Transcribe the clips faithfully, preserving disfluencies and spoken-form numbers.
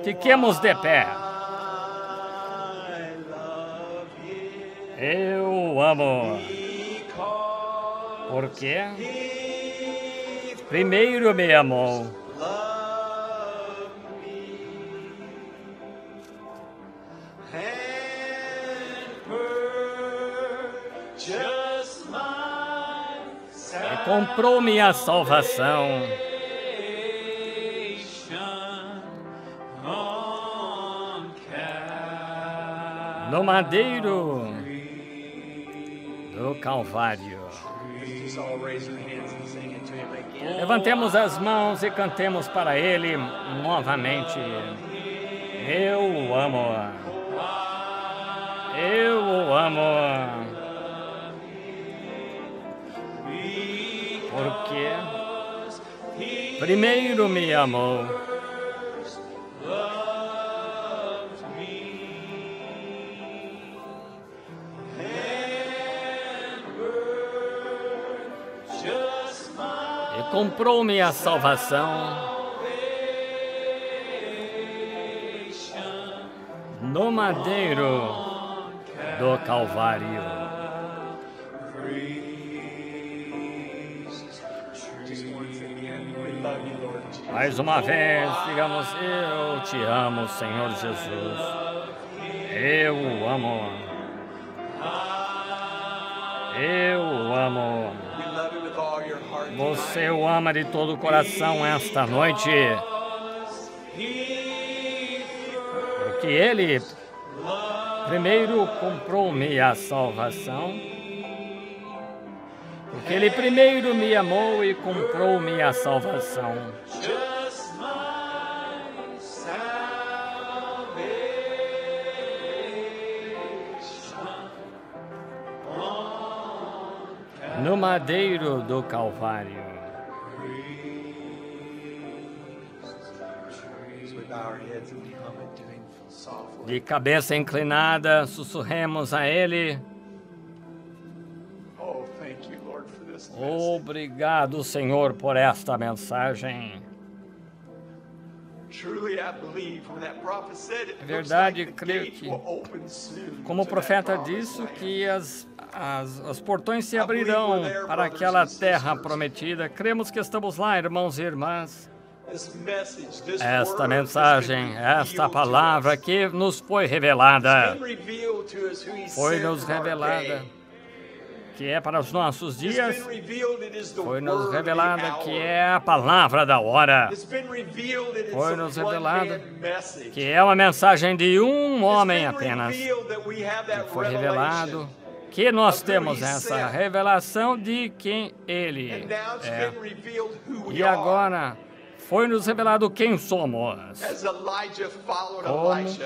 Fiquemos de pé. Eu amo. Porque primeiro me amou. E comprou minha salvação. No madeiro do Calvário. Levantemos as mãos e cantemos para Ele novamente. Eu o amo. Eu o amo. Porque primeiro me amou. E comprou minha salvação no madeiro do Calvário. Mais uma vez, digamos, eu te amo, Senhor Jesus. Eu o amo. Eu o amo. Você o ama de todo o coração esta noite. Porque Ele primeiro comprou-me a salvação. Porque Ele primeiro me amou e comprou-me a salvação. No madeiro do Calvário. De cabeça inclinada, sussurremos a Ele. Obrigado, Senhor, por esta mensagem. É verdade, creio que, como o profeta disse, que as, as, os portões se abrirão para aquela terra prometida. Cremos que estamos lá, irmãos e irmãs. Esta mensagem, esta palavra que nos foi revelada, foi nos revelada, que é para os nossos dias, foi nos revelada que é a palavra da hora, foi nos revelada que é uma mensagem de um homem apenas, e foi revelado que nós temos essa revelação de quem Ele é, e agora foi nos revelado quem somos. Como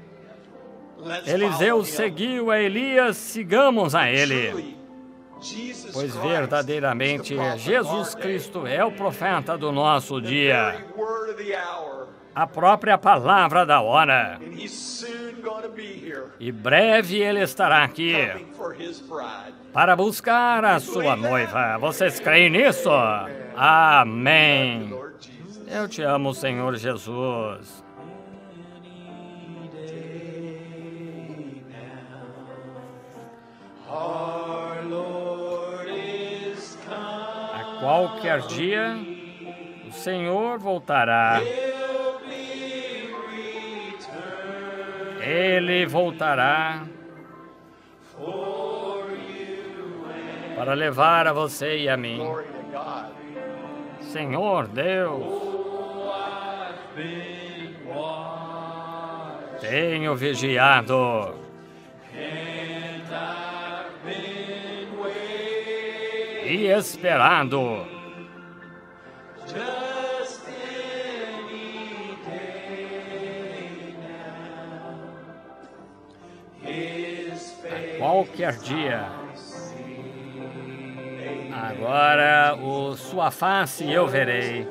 Eliseu seguiu a Elias, sigamos a ele. Pois verdadeiramente Jesus Cristo é o profeta do nosso dia, a própria palavra da hora. E breve Ele estará aqui para buscar a sua noiva. Vocês creem nisso? Amém. Eu te amo, Senhor Jesus. A qualquer dia, o Senhor voltará. Ele voltará para levar a você e a mim. Senhor Deus, tenho vigiado e esperado a qualquer dia. Agora o sua face eu verei.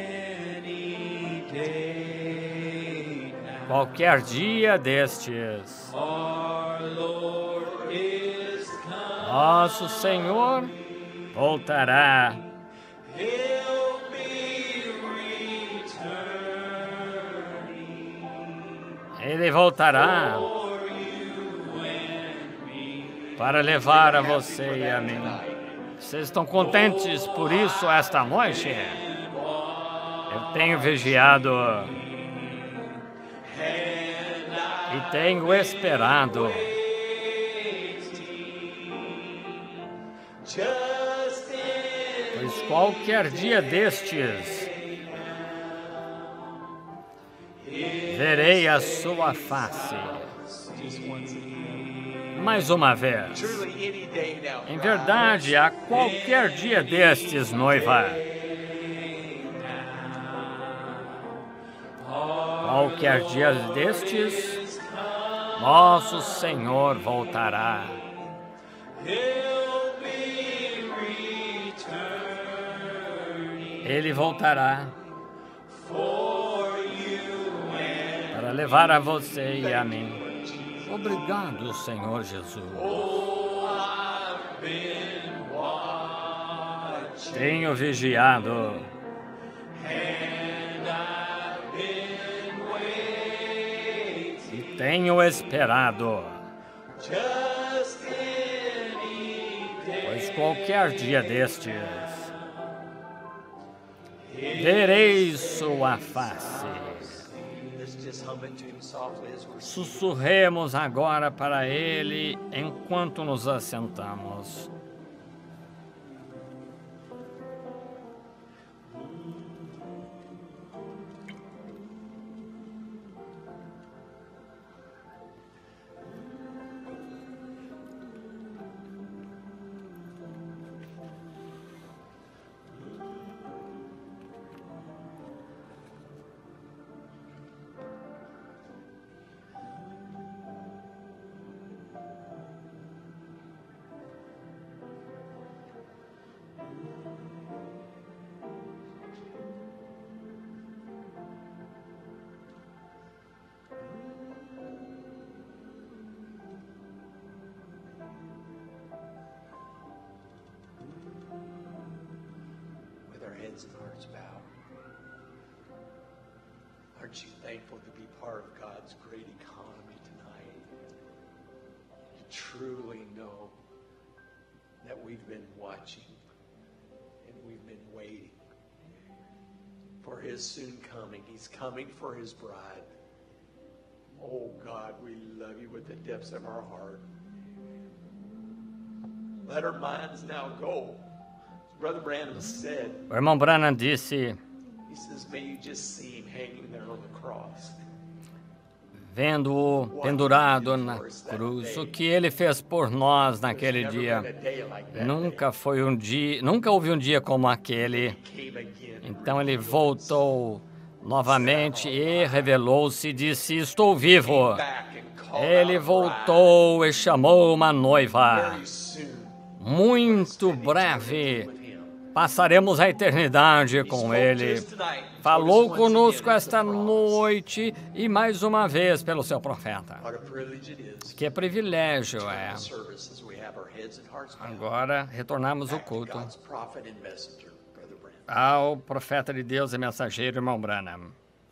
Qualquer dia destes, nosso Senhor voltará. Ele voltará para levar a você e a mim. Vocês estão contentes por isso esta noite? Eu tenho vigiado e tenho esperado. Pois qualquer dia destes verei a sua face mais uma vez. Em verdade, a qualquer dia destes, noiva, qualquer dia destes, nosso Senhor voltará. Ele voltará para levar a você e a mim. Obrigado, Senhor Jesus. Tenho vigiado e tenho esperado, pois qualquer dia destes verei sua face. Sussurremos agora para Ele enquanto nos assentamos. And hearts bow. Aren't you thankful to be part of God's great economy tonight? You truly know that we've been watching and we've been waiting for His soon coming. He's coming for His bride. Oh God, we love you with the depths of our heart. Let our minds now go. Brother Branham said, o irmão Branham disse, he says, may you just see him hanging there on the cross. Vendo-o pendurado na cruz, o que ele fez por nós naquele dia, nunca foi um dia, nunca houve um dia como aquele. Então ele voltou novamente e revelou-se e disse, estou vivo. Ele voltou e chamou uma noiva. Muito breve passaremos a eternidade com Ele. Falou conosco esta noite e mais uma vez pelo seu profeta. Que privilégio é. Agora retornamos o culto ao profeta de Deus e mensageiro, irmão Branham.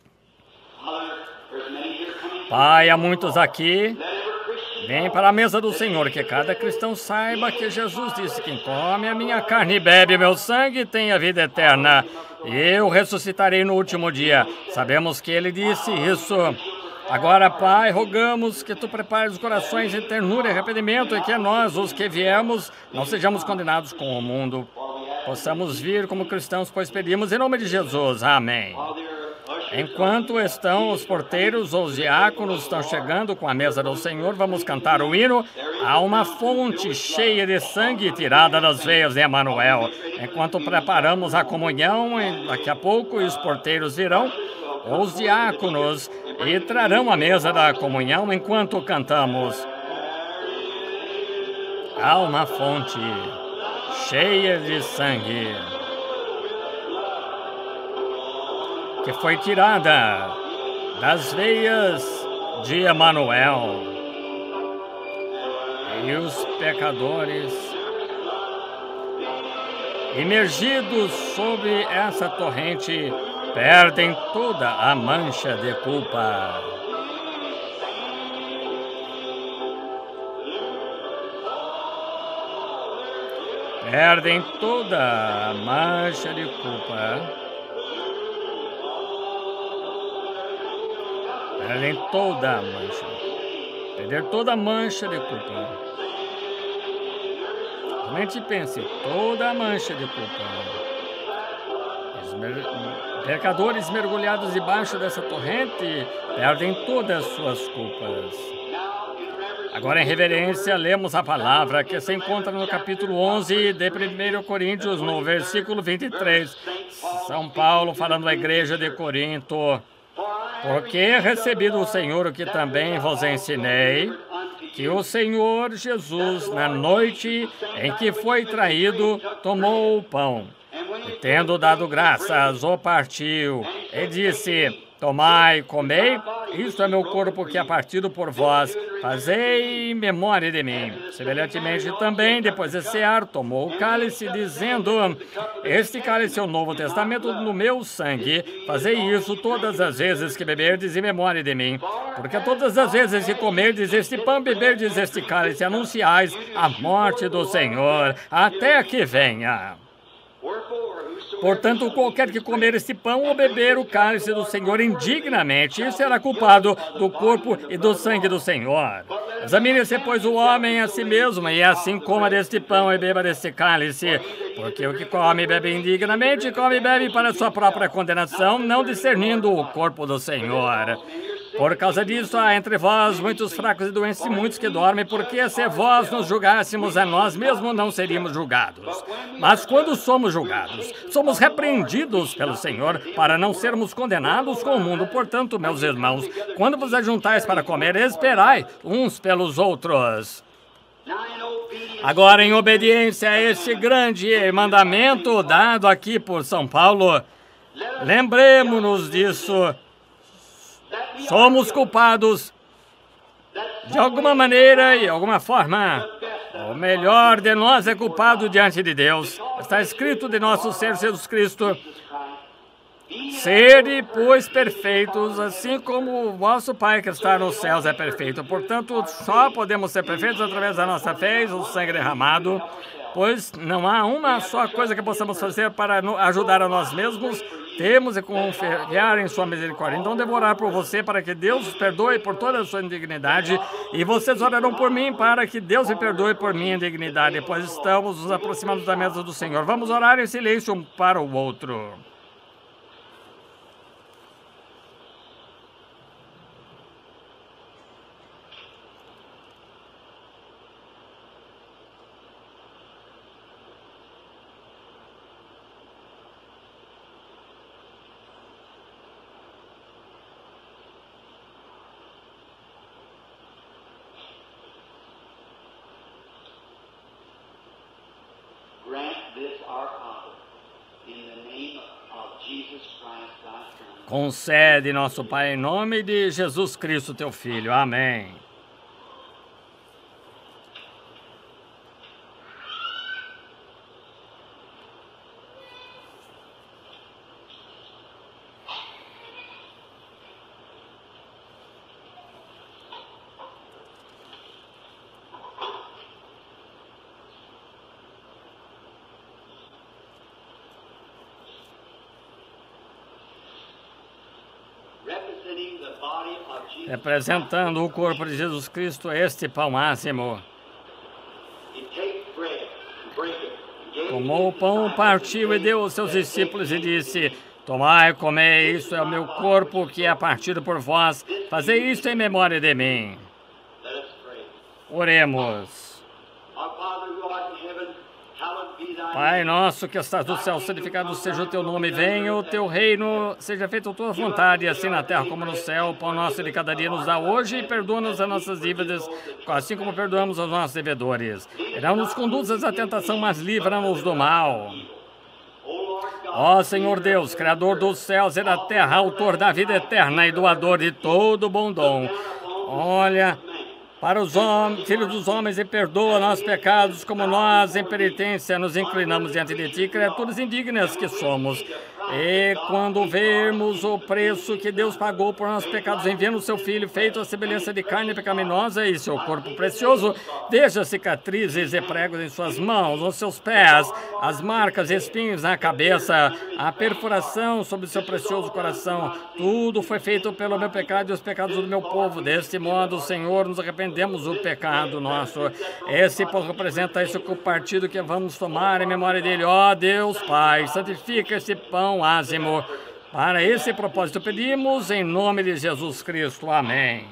Pai, há muitos aqui. Vem para a mesa do Senhor, que cada cristão saiba que Jesus disse, quem come a minha carne e bebe meu sangue tem a vida eterna. E eu ressuscitarei no último dia. Sabemos que Ele disse isso. Agora, Pai, rogamos que Tu prepares os corações em ternura e arrependimento e que nós, os que viemos, não sejamos condenados com o mundo. Possamos vir como cristãos, pois pedimos em nome de Jesus. Amém. Enquanto estão os porteiros ou os diáconos estão chegando com a mesa do Senhor, vamos cantar o hino. Há uma fonte cheia de sangue tirada das veias de Emanuel. Enquanto preparamos a comunhão, daqui a pouco os porteiros virão, os diáconos, e trarão a mesa da comunhão enquanto cantamos. Há uma fonte cheia de sangue que foi tirada das veias de Emanuel. E os pecadores, imergidos sob essa torrente, perdem toda a mancha de culpa. perdem toda a mancha de culpa. Perdem toda a mancha. Perder toda a mancha de culpa. Somente pense, toda a mancha de culpa. Os pecadores mergulhados debaixo dessa torrente perdem todas as suas culpas. Agora, em reverência, lemos a palavra que se encontra no capítulo onze de primeira Coríntios, no versículo vinte e três. São Paulo falando à igreja de Corinto. Porque recebi do Senhor o que também vos ensinei, que o Senhor Jesus, na noite em que foi traído, tomou o pão, e tendo dado graças, o partiu, e disse: tomai, comei, isto é meu corpo que é partido por vós, fazei em memória de mim. Semelhantemente também, depois de cear, tomou o cálice, dizendo: este cálice é o Novo Testamento no meu sangue, fazei isso todas as vezes que beberdes em memória de mim. Porque todas as vezes que comerdes este pão, beberdes este cálice, anunciais a morte do Senhor, até que venha. Portanto, qualquer que comer este pão ou beber o cálice do Senhor indignamente, será culpado do corpo e do sangue do Senhor. Examine-se, pois, o homem a si mesmo, e assim coma deste pão e beba deste cálice. Porque o que come e bebe indignamente, come e bebe para sua própria condenação, não discernindo o corpo do Senhor. Por causa disso, há entre vós muitos fracos e doentes e muitos que dormem, porque se vós nos julgássemos a nós mesmos, não seríamos julgados. Mas quando somos julgados, somos repreendidos pelo Senhor para não sermos condenados com o mundo. Portanto, meus irmãos, quando vos ajuntais para comer, esperai uns pelos outros. Agora, em obediência a este grande mandamento dado aqui por São Paulo, lembremos-nos disso. Somos culpados de alguma maneira e alguma forma. O melhor de nós é culpado diante de Deus. Está escrito de nosso Senhor Jesus Cristo: sede, pois, perfeitos, assim como o vosso Pai que está nos céus é perfeito. Portanto, só podemos ser perfeitos através da nossa fé e do sangue derramado, pois não há uma só coisa que possamos fazer para ajudar a nós mesmos. Temos de confiar em sua misericórdia. Então, devo orar por você para que Deus os perdoe por toda a sua indignidade. E vocês orarão por mim para que Deus me perdoe por minha indignidade. Pois estamos nos aproximando da mesa do Senhor. Vamos orar em silêncio um para o outro. Concede, nosso Pai, em nome de Jesus Cristo, teu Filho. Amém. Representando o corpo de Jesus Cristo, este pão máximo. Tomou o pão, partiu e deu aos seus discípulos e disse: tomai, comei, isso é o meu corpo que é partido por vós. Fazei isto em memória de mim. Oremos. Pai nosso que estás no céu, santificado seja o teu nome, venha o teu reino, seja feita a tua vontade, assim na terra como no céu. O pão nosso de cada dia nos dá hoje e perdoa-nos as nossas dívidas, assim como perdoamos aos nossos devedores. E não nos conduzas à tentação, mas livra-nos do mal. Ó Senhor Deus, Criador dos céus e da terra, autor da vida eterna e doador de todo bom dom, olha para os homens, filhos dos homens, e perdoa nossos pecados, como nós, em penitência, nos inclinamos diante de ti, criaturas indignas que somos. E quando vermos o preço que Deus pagou por nossos pecados, enviando o seu Filho, feito a semelhança de carne pecaminosa e seu corpo precioso, veja cicatrizes e pregos em suas mãos, nos seus pés, as marcas e espinhos na cabeça, a perfuração sobre o seu precioso coração. Tudo foi feito pelo meu pecado e os pecados do meu povo. Deste modo, Senhor, nos arrependemos do pecado nosso. Esse pão representa isso com o partido que vamos tomar em memória dele. Ó Deus Pai, santifica esse pão ázimo. Para esse propósito pedimos em nome de Jesus Cristo. Amém.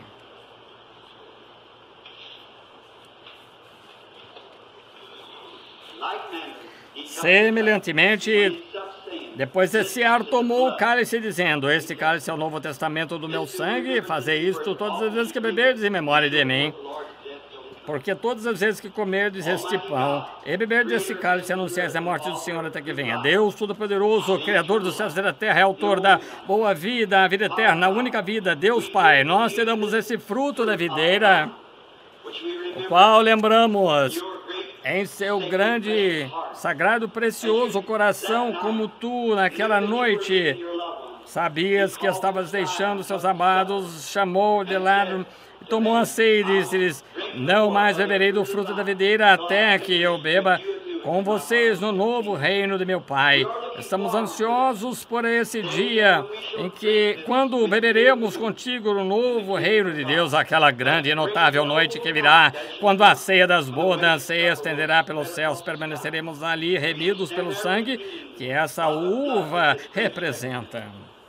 Semelhantemente, depois de cear, tomou o cálice, dizendo: Este cálice é o novo testamento do meu sangue. Fazei isto todas as vezes que beberdes em memória de mim. Porque todas as vezes que comerdes este pão e beberdes este cálice, anunciais a morte do Senhor até que venha. Deus Todo-Poderoso, Criador dos céus e da terra, é autor da boa vida, a vida eterna, a única vida, Deus Pai. Nós te damos esse fruto da videira, o qual lembramos em seu grande, sagrado, precioso coração, como tu, naquela noite, sabias que estavas deixando seus amados, chamou de lado, tomou a ceia e disse-lhes: Não mais beberei do fruto da videira até que eu beba com vocês no novo reino de meu Pai. Estamos ansiosos por esse dia em que, quando beberemos contigo no novo reino de Deus, aquela grande e notável noite que virá, quando a ceia das bodas se estenderá pelos céus, permaneceremos ali remidos pelo sangue que essa uva representa.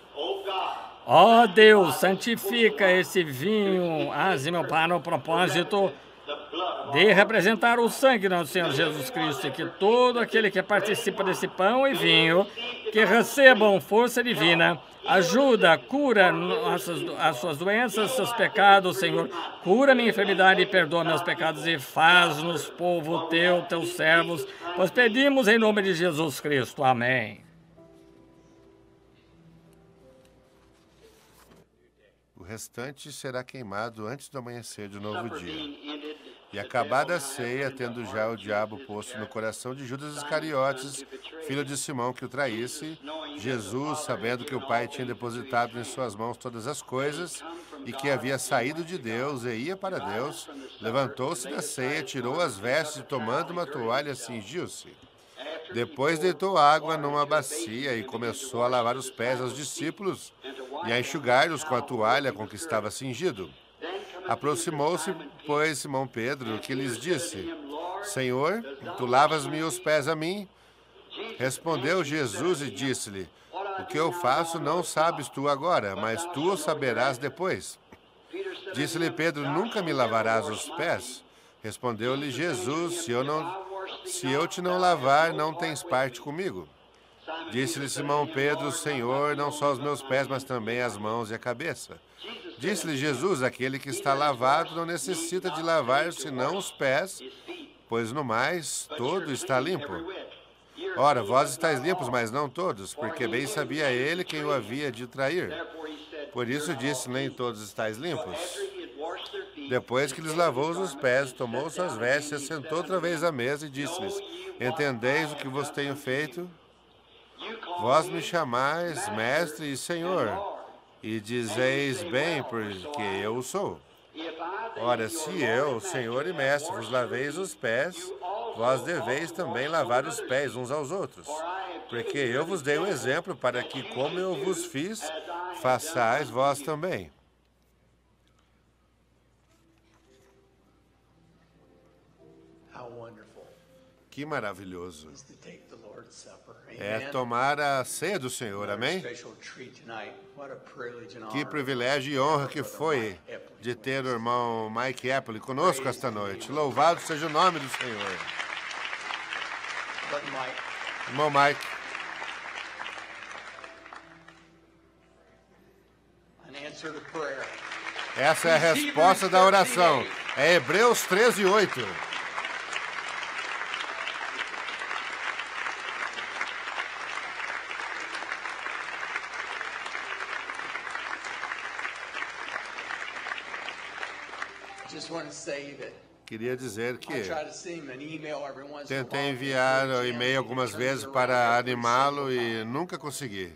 Ó Deus, santifica esse vinho ázimo para o propósito de representar o sangue do nosso Senhor Jesus Cristo, e que todo aquele que participa desse pão e vinho, que recebam força divina, ajuda, cura nossas, as suas doenças, seus pecados, Senhor. Cura minha enfermidade e perdoa meus pecados e faz-nos povo teu, teus servos, pois pedimos em nome de Jesus Cristo. Amém. O restante será queimado antes do amanhecer de novo dia. E acabada a ceia, tendo já o diabo posto no coração de Judas Iscariotes, filho de Simão, que o traísse, Jesus, sabendo que o Pai tinha depositado em suas mãos todas as coisas, e que havia saído de Deus e ia para Deus, levantou-se da ceia, tirou as vestes e, tomando uma toalha, cingiu-se. Depois deitou água numa bacia e começou a lavar os pés aos discípulos e a enxugar-os com a toalha com que estava cingido. Aproximou-se, pois, Simão Pedro, que lhes disse: Senhor, tu lavas-me os pés a mim? Respondeu Jesus e disse-lhe: O que eu faço não sabes tu agora, mas tu o saberás depois. Disse-lhe Pedro: Nunca me lavarás os pés? Respondeu-lhe Jesus: Se eu não Se eu te não lavar, não tens parte comigo. Disse-lhe Simão Pedro: Senhor, não só os meus pés, mas também as mãos e a cabeça. Disse-lhe Jesus: Aquele que está lavado não necessita de lavar senão os pés, pois no mais todo está limpo. Ora, vós estáis limpos, mas não todos, porque bem sabia ele quem o havia de trair. Por isso disse: Nem todos estáis limpos. Depois que lhes lavou os pés, tomou suas vestes, sentou outra vez à mesa e disse-lhes: Entendeis o que vos tenho feito? Vós me chamais mestre e senhor, e dizeis bem, porque eu o sou. Ora, se eu, senhor e mestre, vos laveis os pés, vós deveis também lavar os pés uns aos outros. Porque eu vos dei um exemplo para que, como eu vos fiz, façais vós também. Que maravilhoso é tomar a ceia do Senhor, amém? Que privilégio e honra que foi de ter o irmão Mike Apple conosco esta noite. Louvado seja o nome do Senhor. Irmão Mike. Essa é a resposta da oração. É Hebreus treze, oito. Queria dizer que tentei enviar o e-mail algumas vezes para animá-lo e nunca consegui.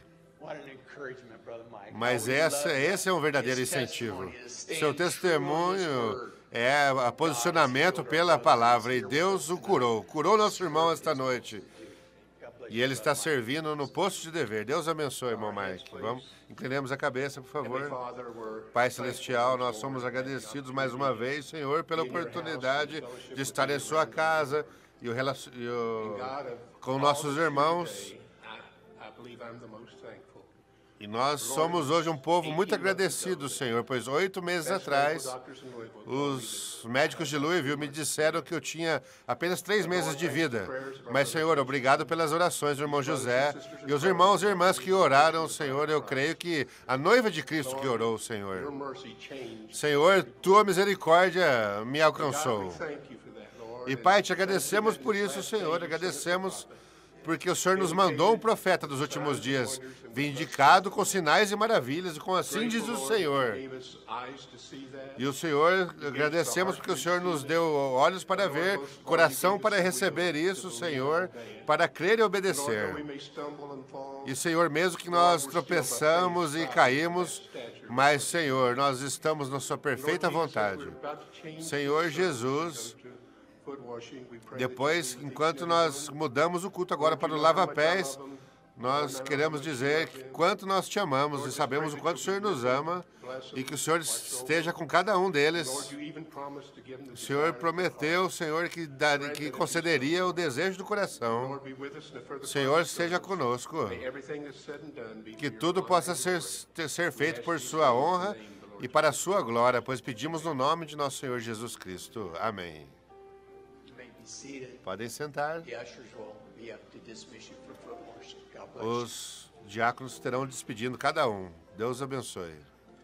Mas essa, esse é um verdadeiro incentivo. Seu testemunho é o posicionamento pela palavra, e Deus o curou. Curou nosso irmão esta noite. E ele está servindo no posto de dever. Deus abençoe, irmão Mike. Vamos, inclinemos a cabeça, por favor. Pai Celestial, nós somos agradecidos mais uma vez, Senhor, pela oportunidade de estar em sua casa e, o, e o, com nossos irmãos. E nós somos hoje um povo muito agradecido, Senhor, pois oito meses atrás, os médicos de Louisville me disseram que eu tinha apenas três meses de vida. Mas, Senhor, obrigado pelas orações do irmão José e os irmãos e irmãs que oraram, Senhor. Eu creio que a noiva de Cristo que orou, Senhor. Senhor, tua misericórdia me alcançou. E, Pai, te agradecemos por isso, Senhor. Agradecemos porque o Senhor nos mandou um profeta dos últimos dias, vindicado com sinais e maravilhas, e com assim diz o Senhor. E o Senhor, agradecemos porque o Senhor nos deu olhos para ver, coração para receber isso, Senhor, para crer e obedecer. E, Senhor, mesmo que nós tropeçamos e caímos, mas, Senhor, nós estamos na sua perfeita vontade. Senhor Jesus, depois, enquanto nós mudamos o culto agora para o lava-pés, nós queremos dizer que quanto nós te amamos e sabemos o quanto o Senhor nos ama e que o Senhor esteja com cada um deles. O Senhor prometeu, Senhor, que, daria, que concederia o desejo do coração. O Senhor seja conosco. Que tudo possa ser, ser feito por sua honra e para a sua glória, pois pedimos no nome de nosso Senhor Jesus Cristo. Amém. Podem sentar. Os diáconos terão despedindo cada um. Deus abençoe.